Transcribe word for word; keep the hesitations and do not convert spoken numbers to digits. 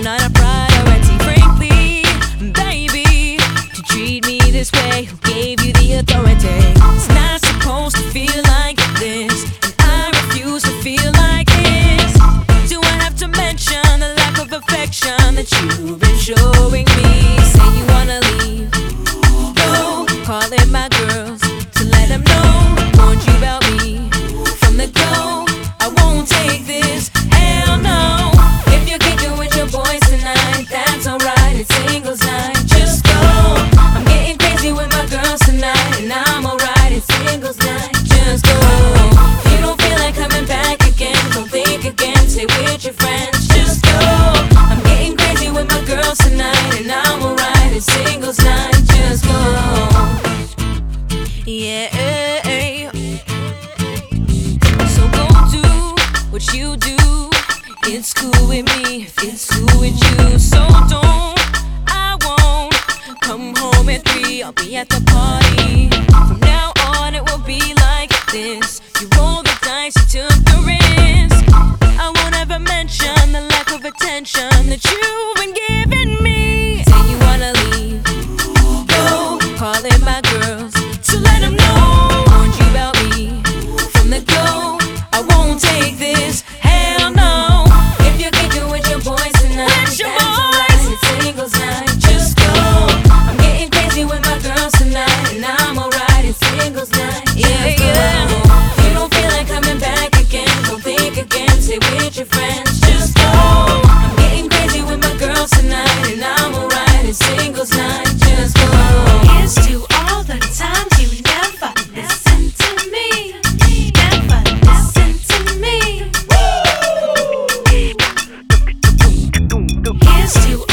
not a priority. Frankly, baby, to treat me this way, who gave you the authority? It's not supposed to feel like this, and I refuse to feel like this. Do I have to mention the lack of affection that you've been showing me? Say you wanna leave, go, calling my girls to let them know, warned you about me from the go. I won't take this, hell no. If you're kicking with your boys tonight, that's alright, it's singles night. Just go, I'm getting crazy with my girls tonight, and I'm alright, it's singles night. Just go, if you don't feel like coming back again, don't think again, stay with your friends. Just go, I'm getting crazy with my girls tonight, and I'm alright, it's singles night. Just go, yeah. So go do what you do, it's cool with me if it's cool with you. So don't, I won't come home at three, I'll be at the party. From now on it will be like this, you roll the dice, you took the risk. I won't ever mention the lack of attention that you've been giving me. Say you wanna leave, go, calling my girls to let them know, warned you about me from the go. I won't take this, hell no. If you're kicking with your boys tonight, with your boys, it's singles night. Just go, I'm getting crazy with my girls tonight, and I'm alright, it's singles night. Yeah, yeah. If you don't feel like coming back again, don't think again, stay with your friends. Just go, I'm getting crazy with my girls tonight, and I'm alright, it's singles night. Just go. Here's to all the times you never listen to me. Never listen to me. Here's to